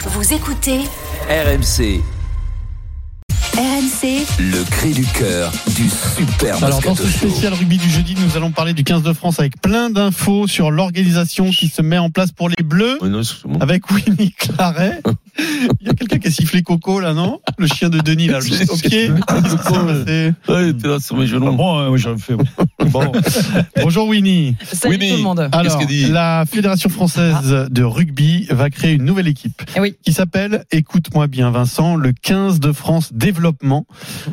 Vous écoutez RMC. RMC, Le cri du cœur du Super Moscato Show. Alors dans ce spécial rugby du jeudi, nous allons parler du 15 de France avec plein d'infos sur l'organisation qui se met en place pour les Bleus. Oui, non, avec Winnie Claret. Il y a quelqu'un qui a sifflé Coco là, non? Le chien de Denis là, au pied. Ouais, t'es là sur mes genoux. Bon, oui, j'en fais. Bon. Bonjour Winnie. Salut tout le monde. Alors, qu'elle dit la Fédération française de rugby va créer une nouvelle équipe qui s'appelle, écoute-moi bien Vincent, le 15 de France Développement.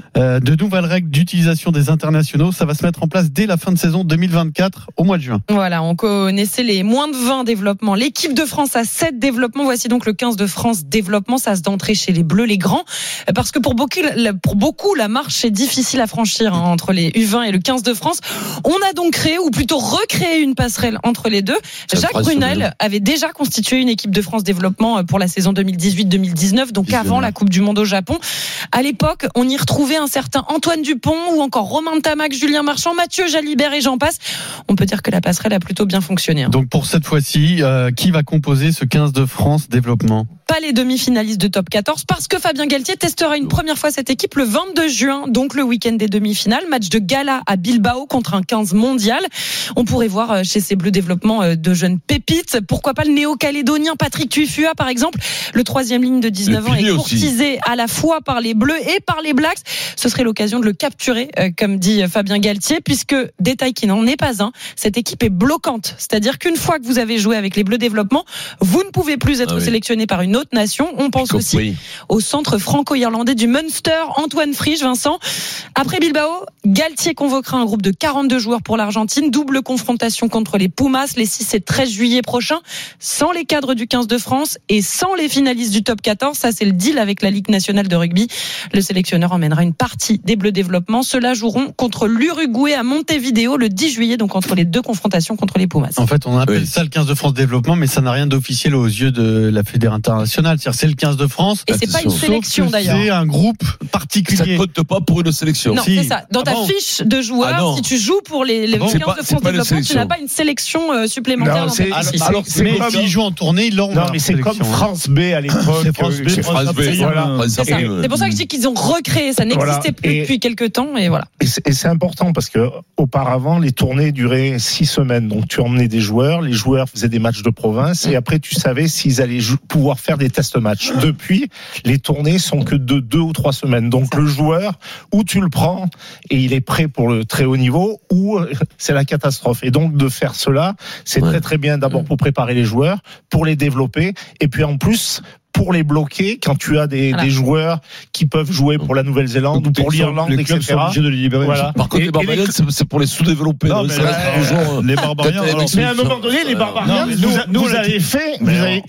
De nouvelles règles d'utilisation des internationaux, ça va se mettre en place dès la fin de saison 2024 au mois de juin. Voilà, on connaissait les moins de 20 développements. L'équipe de France a 7 développements. Voici donc le 15 de France Développement. Ça se d'entrée chez les Bleus, les grands. Parce que pour beaucoup, la marche est difficile à franchir entre les U20 et le 15 de France. On a donc créé, ou plutôt recréé une passerelle entre les deux. Jacques Brunel avait déjà constitué une équipe de France Développement pour la saison 2018-2019, donc avant la Coupe du Monde au Japon. À l'époque, on y retrouvait un certain Antoine Dupont ou encore Romain Tamac, Julien Marchand, Mathieu Jalibert et j'en passe. On peut dire que la passerelle a plutôt bien fonctionné. Donc pour cette fois-ci, qui va composer ce 15 de France Développement ? Pas les demi-finalistes de top 14 parce que Fabien Galtier testera une première fois cette équipe le 22 juin, donc le week-end des demi-finales. Match de gala à Bilbao contre un 15 mondial. On pourrait voir chez ces Bleus Développement de jeunes pépites. Pourquoi pas le néo-calédonien Patrick Tuifua par exemple. Le troisième ligne de 19 ans est courtisé à la fois par les Bleus et par les Blacks. Ce serait l'occasion de le capturer, comme dit Fabien Galtier, puisque, détail qui n'en est pas un, cette équipe est bloquante. C'est-à-dire qu'une fois que vous avez joué avec les Bleus Développement, vous ne pouvez plus être sélectionné par une autre nation. On pense aussi au centre franco-irlandais du Munster, Antoine Frisch, Vincent. Après Bilbao, Galtier convoquera un groupe de 42 joueurs pour l'Argentine. Double confrontation contre les Pumas les 6 et 13 juillet prochains, sans les cadres du 15 de France et sans les finalistes du top 14. Ça, c'est le deal avec la Ligue nationale de rugby. Le sélectionneur emmènera une partie des Bleus Développement. Ceux-là joueront contre l'Uruguay à Montevideo le 10 juillet, donc entre les deux confrontations contre les Pumas. En fait, on appelle ça le 15 de France Développement, mais ça n'a rien d'officiel aux yeux de la Fédération internationale. C'est-à-dire, c'est le 15 de France. Et c'est pas une sélection d'ailleurs. C'est un groupe particulier. Ça ne compte pas pour une sélection. Non, c'est ça. Dans ta fiche de joueur, si tu joues pour les 15 de France Développement, tu n'as pas une sélection supplémentaire. Alors, mais s'ils jouent en tournée, ils l'auront. Non, mais c'est comme France B à l'époque. C'est France B. C'est pour ça que je dis qu'ils ont recréé. Ça n'existait plus depuis quelques temps. Et voilà. Et c'est important parce que auparavant, les tournées duraient 6 semaines. Donc, tu emmenais des joueurs. Les joueurs faisaient des matchs de province. Et après, tu savais s'ils allaient pouvoir faire des test matchs. Depuis, les tournées sont que de 2 ou 3 semaines. Donc, le joueur, ou tu le prends et il est prêt pour le très haut niveau, ou c'est la catastrophe. Et donc, de faire cela, c'est très très bien d'abord pour préparer les joueurs, pour les développer, et puis en plus, pour les bloquer quand tu as des joueurs qui peuvent jouer pour la Nouvelle-Zélande ou pour l'Irlande, etc. Sont obligés de les libérer. Voilà. Par contre, les Barbarians, c'est pour les sous-développés. Non, mais les Barbarians. Mais à un moment donné, les Barbarians, vous avez fait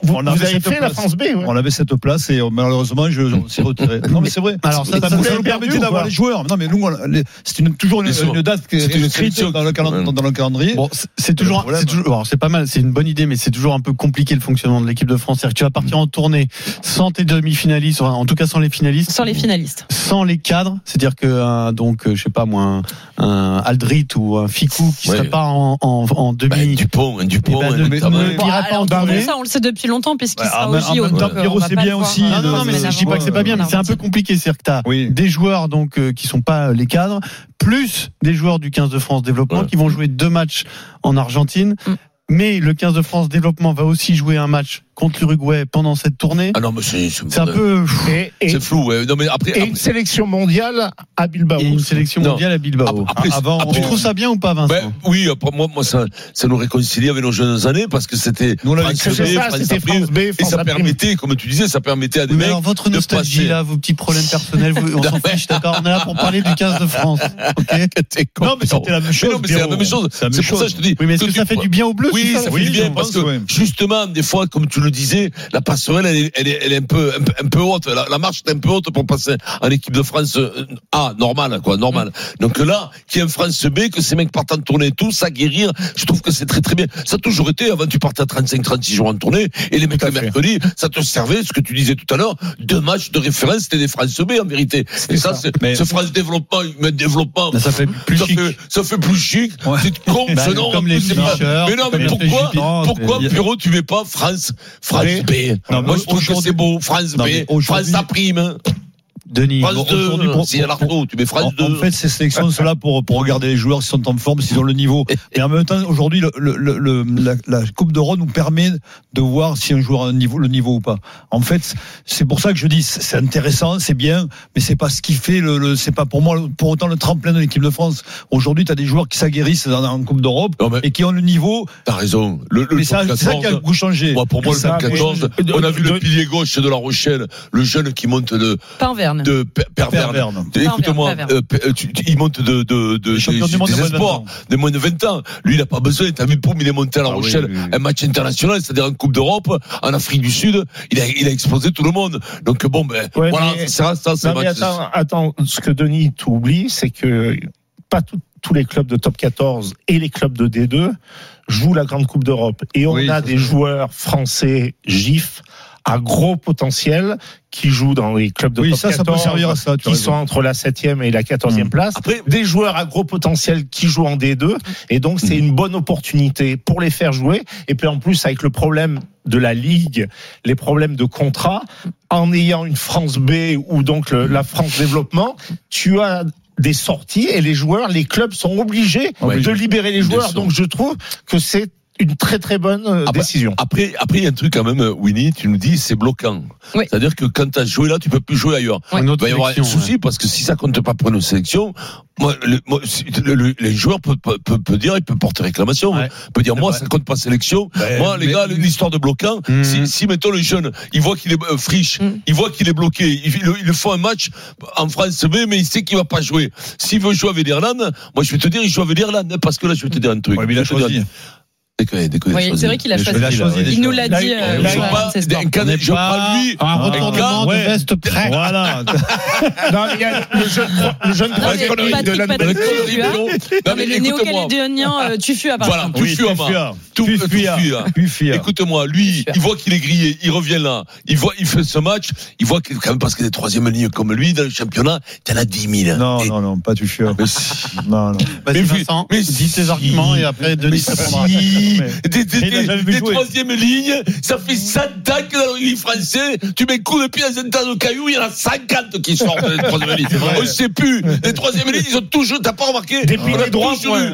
la France B. On avait cette place et malheureusement, on s'est retiré. Non, mais c'est vrai. Alors, ça nous permettait d'avoir les joueurs. Non, mais nous, c'est toujours une date qui est écrite dans le calendrier. Bon, c'est toujours, c'est pas mal, c'est une bonne idée, mais c'est toujours un peu compliqué le fonctionnement de l'équipe de France. C'est-à-dire que tu vas partir en tournée sans tes demi-finalistes, en tout cas sans les finalistes. Sans les finalistes. Sans les cadres, c'est-à-dire que je sais pas moi, un Aldrit ou un Ficou qui serait pas en demi. Dupont, ne ira pas en tournée. Ça, on le sait depuis longtemps puisqu'il sera au JO. Pirot, c'est bien aussi. Non, mais je dis pas que c'est pas bien, mais c'est un peu compliqué. C'est-à-dire que t'as des joueurs donc qui sont pas les cadres, plus des joueurs du 15 de France Développement qui vont jouer 2 matchs en Argentine. Mais le 15 de France Développement va aussi jouer un match contre l'Uruguay pendant cette tournée. Ah non, mais c'est un peu c'est flou. Ouais. Non, mais après, une sélection mondiale à Bilbao. Et une sélection mondiale à Bilbao. Tu trouves ça bien ou pas, Vincent? Oui, après moi ça nous réconcilie avec nos jeunes années parce que c'était France B, et ça permettait, comme tu disais, ça permettait à des mecs. Alors votre nostalgie là, vos petits problèmes personnels, on s'en fiche, d'accord? On est là pour parler du 15 de France. Non, mais c'était la même chose. Non, mais c'est la même chose. C'est pour ça que je te dis. Oui, mais est-ce que ça fait du bien aux Bleus? Oui, ça fait du bien parce que justement, des fois, comme tu le disais, la passerelle, elle est un peu haute. La marche est un peu haute pour passer en équipe de France A, normal. Donc là, qu'il y ait un France B, que ces mecs partent en tournée et tout, ça guérir, je trouve que c'est très très bien. Ça a toujours été, avant tu partais à 35-36 jours en tournée, et les mecs le mercredi, ça te servait, ce que tu disais tout à l'heure, 2 matchs de référence, c'était des France B en vérité. Et ça, ce France développement, développement, ça fait plus chic. Ça fait plus chic. C'est con, ce nom. Comme les mais non, mais pourquoi, Pierrot, tu mets pas France France B. Non, moi, je trouve que c'est beau. France B. France A prime. Denis. France 2, si l'Arto, tu mets France 2. En fait, ces sélections sont là pour regarder les joueurs s'ils sont en forme, s'ils ont le niveau. Et en même temps, aujourd'hui, la Coupe d'Euro nous permet de voir si un joueur a le niveau ou pas. En fait, c'est pour ça que je dis, c'est intéressant, c'est bien, mais c'est pas ce qui fait c'est pas pour moi, pour autant le tremplin de l'équipe de France. Aujourd'hui, t'as des joueurs qui s'aguerrissent en Coupe d'Europe et qui ont le niveau. T'as raison. Mais c'est ça qui a beaucoup changé. Moi, pour moi, le top 14, on a vu le pilier gauche de La Rochelle, le jeune qui monte de Perverne. Écoute-moi, il monte des espoirs, de moins de 20 ans. Lui, il n'a pas besoin. T'as vu, il est monté à La Rochelle, un match international, c'est-à-dire en Coupe d'Europe, en Afrique du Sud. Il a explosé tout le monde. Donc bon, voilà, ça, c'est match. Attends, ce que Denis t'oublie, c'est que pas tous les clubs de top 14 et les clubs de D2 jouent la grande Coupe d'Europe. Et on a des joueurs français GIF à gros potentiel qui jouent dans les clubs de top 14, ça peut servir à ça, qui sont entre la 7e et la 14e place. Après, des joueurs à gros potentiel qui jouent en D2, et donc c'est une bonne opportunité pour les faire jouer. Et puis en plus, avec le problème de la Ligue, les problèmes de contrat, en ayant une France B ou donc la France Développement, tu as des sorties et les joueurs, les clubs sont obligés de libérer les joueurs. Donc je trouve que c'est une très très bonne décision. Après, il y a un truc quand même, Winnie, tu nous dis, c'est bloquant. Oui. C'est-à-dire que quand tu as joué là, tu peux plus jouer ailleurs. Il va y avoir un souci parce que si ça compte pas pour une sélection, les joueurs peuvent dire, ils peuvent porter réclamation. Peut dire, moi, ça compte pas sélection. Moi, les gars, l'histoire de bloquant, si mettons le jeune, il voit qu'il est friche, il voit qu'il est bloqué, il fait un match en France B, mais il sait qu'il va pas jouer. S'il veut jouer avec l'Irlande, moi, je vais te dire, il joue avec l'Irlande, parce que là, je vais te dire un truc. Ouais, mais il a choisi. Oui, c'est vrai qu'il a choisi. Il nous l'a dit. Je prends lui un retournement de veste prêt. Voilà. Non, il y a le jeune le néo-calédonien Tufua, par exemple. Tufua. Écoute-moi, lui, il voit qu'il est grillé, il revient là, il fait ce match, il voit que quand même parce qu'il est troisième ligne comme lui dans le championnat, t'en as 10 000. Non, pas Tufua. Non. Vas-y, Vincent, dis tes arguments et après Denis répondra. Des troisième lignes, ça fait 100 ans que dans le rugby français, tu mets coup de pied dans un tas de cailloux, il y en a 50 qui sortent des troisième lignes. On ne sait plus. Les troisième lignes, ils ont toujours, t'as pas remarqué? Des piliers droits,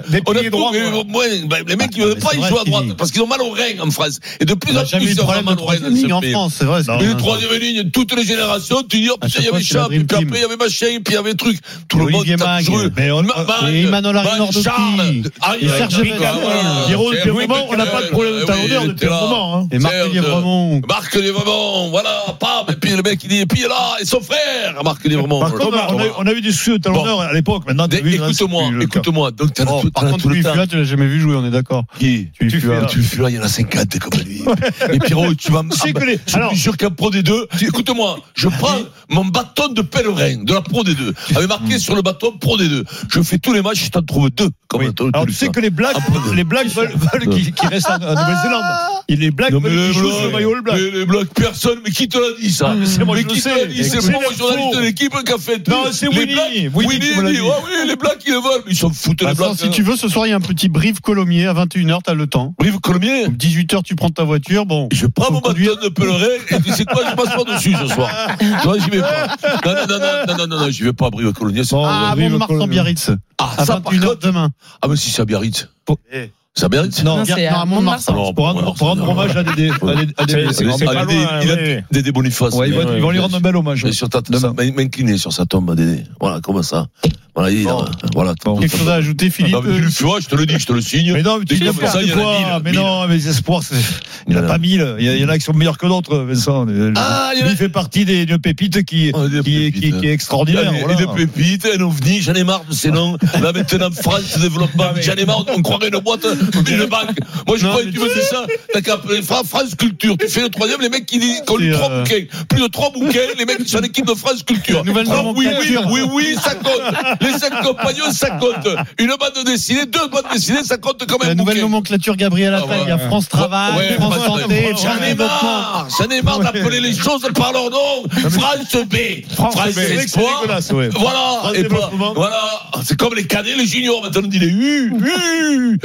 les mecs, ils veulent pas, ils jouent à droite, parce qu'ils ont mal aux reins en France. Et de plus en plus, ils ont mal aux reins en France, c'est vrai. Les troisième lignes, toutes les générations, tu dis, putain, il y avait Chap, puis après, il y avait machin, puis il y avait truc. Tout le monde, t'as joué. Et Emmanuel Charles, et Serge on n'a pas de problème de talonneur depuis un moment. Et Marc Lièvremont, voilà, pam, et puis le mec il dit, et puis là, et son frère, Marc Lièvremont. On a eu des soucis de talonneur à l'époque, maintenant écoute-moi, donc par contre, Tufua, tu l'as jamais vu jouer, on est d'accord. Qui? Tufua, il y en a 50 comme lui. Et Pierrot, tu vas me je jure qu'un pro des deux, écoute-moi, je prends mon bâton de pèlerin de la pro des deux, avait marqué sur le bâton pro des deux. Je fais tous les matchs, je t'en trouve 2. Alors tu sais que les Blacks veulent qui reste en Nouvelle-Zélande. Et les Blacks veulent jouer sur le maillot All Black. Les Blacks, personne, mais qui te l'a dit ça? C'est moi qui te l'a dit, c'est moi, journaliste de l'équipe qui a fait. Non, c'est Winnie. Winnie dit, oui, les Blacks, ils le veulent, ils s'en foutent les Blacks. Si tu veux, ce soir, il y a un petit Brive-Colomiers à 21h, t'as le temps. Brive-Colomiers? 18h, tu prends ta voiture, bon. Je prends mon bâton de pèlerin, et tu sais quoi, je passe pas dessus ce soir. Non, j'y vais pas. Non, j'y vais pas à Brive-Colomiers. Ah, bon, Mont-de-Marsan-Biarritz. À 21h demain. Ah, mais si c'est à Biarritz. Ça Biarritz? Non, c'est à Mont-de-Marsan. Pour rendre hommage à Dédé. Dédé Boniface. Ils vont lui rendre un bel hommage. M'incliner sur sa tombe, Dédé. Voilà, comme ça. Voilà. Quelque chose à ajouter, Philippe? Je te le dis, je te le signe. Mais non, mais les espoirs, il n'y en a pas 1000. Il y en a qui sont meilleurs que d'autres, Vincent. Il fait partie des pépites qui est extraordinaire. Et des pépites, un ovni, j'en ai marre de ces noms. Là, maintenant, France Développement, j'en ai marre, on croirait une boîte, une banque. Moi, je crois que tu me dis ça. T'as qu'à appeler France Culture. Tu fais le troisième, les mecs qui disent qu'on a 3 bouquins. Plus de 3 bouquins, les mecs qui sont l'équipe de France Culture. Oui, ça compte. Les 5 compagnons, ça compte. Une bande dessinée, 2 bandes dessinées, ça compte quand même. La nouvelle nomenclature Gabriel Attal, il y a France Travail, France Santé, J'en ai marre d'appeler les choses par leur nom. France B, France Espoir. Voilà. Voilà. C'est comme les cadets, les juniors. Maintenant, on dit les U, moins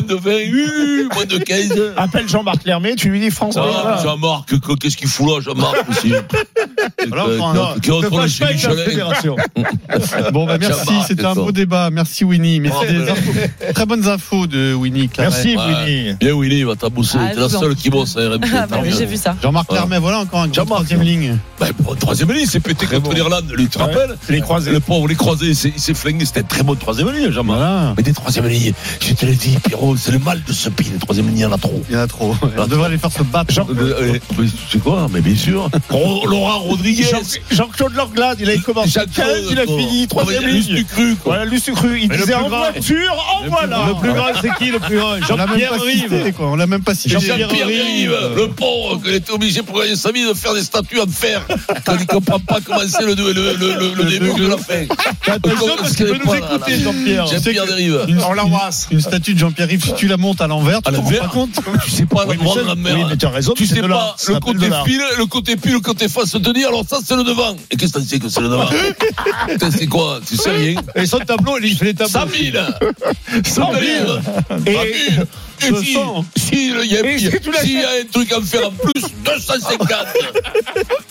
de 20, moins de 15. Appelle Jean-Marc Lermé, tu lui dis France. Jean-Marc, qu'est-ce qu'il fout là, Jean-Marc aussi? Qui retrouve chez Michelin. Bon, merci, c'était un beau débat. Merci Winnie. Merci des infos. Très bonnes infos de Winnie. Merci Winnie. Bien Winnie, va t'as bossé. T'es la seule qui bosse à RMC. J'ai vu ça. Jean-Marc Lermé, voilà encore un troisième ligne. Troisième ligne, c'est pété contre l'Irlande. Tu te rappelles? Les croisés. Le pauvre, les croisés, il s'est flingué. C'était un très bon troisième ligne, Jean-Marc. Voilà. Mais des troisième lignes, je te l'ai dit, Pierrot, c'est le mal de ce pays. Les troisième lignes, il y en a trop. Il y en a trop. On devrait les faire se battre. Tu sais quoi? Mais bien sûr. Laurent Rodriguez. Jean-Claude Langlade, il a commencé 15, il a fini 3e ligne. Du cru, quoi. Voilà, Luce du cru. Il disait en voiture, en voilà. Le plus grand, c'est qui le plus grand? Jean-Pierre Rive. On l'a même pas cité. Jean-Pierre Rive, le pauvre, qui était obligé pour gagner sa vie de faire des statues en fer. Quand il comprend pas comment c'est le début de la fin. Attention, parce qu'il peut nous écouter, Jean-Pierre. Jean-Pierre Rive. On l'embrasse. Une statue de Jean-Pierre Rive, si tu la montes à l'envers, tu te rends pas compte. Tu sais pas l'endroit de la mer. Oui, mais tu as raison. Tu sais pas le côté pile, le côté pile, le côté face te dit, alors ça c'est le devant. Et qu'est-ce que tu sais que c'est le devant? C'est quoi? Tu sais rien. Et son tableau, il fait les tableaux. 100 000. 100 000. Et s'il y a un truc à me faire en plus, 250.